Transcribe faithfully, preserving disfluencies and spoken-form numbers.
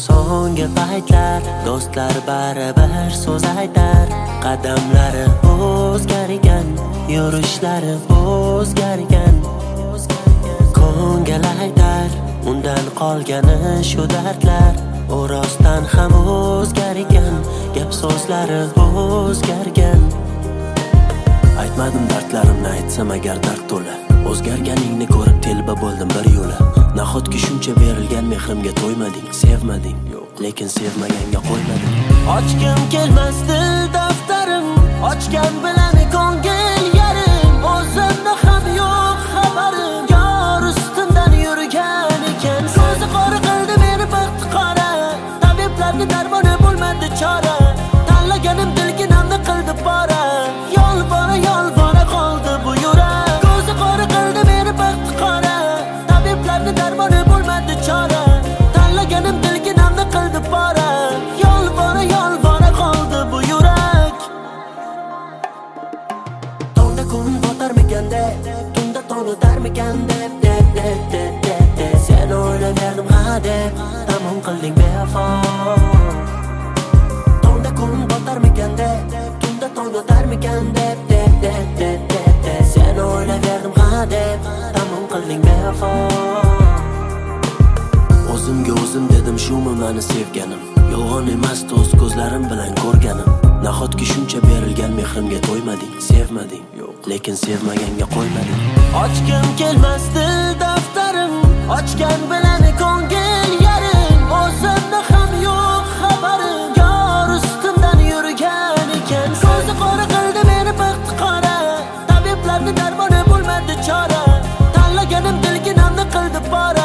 so'nggi paytlar do'stlar baribir so'z aytar. Qadamlari o'zgargan, yurishlari o'zgargan. Ko'ngil aytar, undan qolgani shu dardlar. U rostdan ham o'zgargan, gap so'zlari o'zgargan. Aytmadim dardlarimni, aytsam agar dard to'la. O'zgarganingni ko'rib telba bo'ldim bir yo'la. Nahotki shuncha berilgan mehrimga to'ymading, sevmading, lekin sevmaganga qo'ymading. Ochgim kelmasdi daftarim, ochgan bilan ko'ngil yarim. O'zimda ham yo'q xabarim, yor ustimdan yurgan ekan. Ko'zi qora qildi meni baxti qora, tabiblarning darmoni bo'lmadi chora. Tanlaganim dilginamni qildi pora, yolvora yolvora qoldi bu yurak. Ko'zi qora qildi meni baxti qora, tabiblarning darmoni bo'lmadi chora. Tanlaganim dilginamni qildi pora, yolvora yolvora qoldi bu yurak. Tongda kun botarmiganda, tunda tong o'tarmiganda, de de de de de. Sen o'ylagandim hadeb, tamom qilding bevafo. Tongda kun botarmiganda, tunda tong o'tarmiganda, de de de de de. Sen o'ylagandim hadeb, tamom qilding bevafo. O'zimga o'zim dedim, shumi meni sevganim. Yolg'on emas, o'z ko'zlarim bilan ko'rganim. Nahotki shuncha berilgan mehrimga to'ymading, sevmading, lekin sevmaganga qo'ymading. Ochgim kelmasdi daftarim, ochgan bilan ko'ngil yarim. O'zimda ham yo'q xabarim, yor ustimdan yurgan ekan. Ko'zi qora qildi meni baxti qora, tabiblarning darmoni bo'lmadi chora. Tanlaganim dilginamni qildi pora,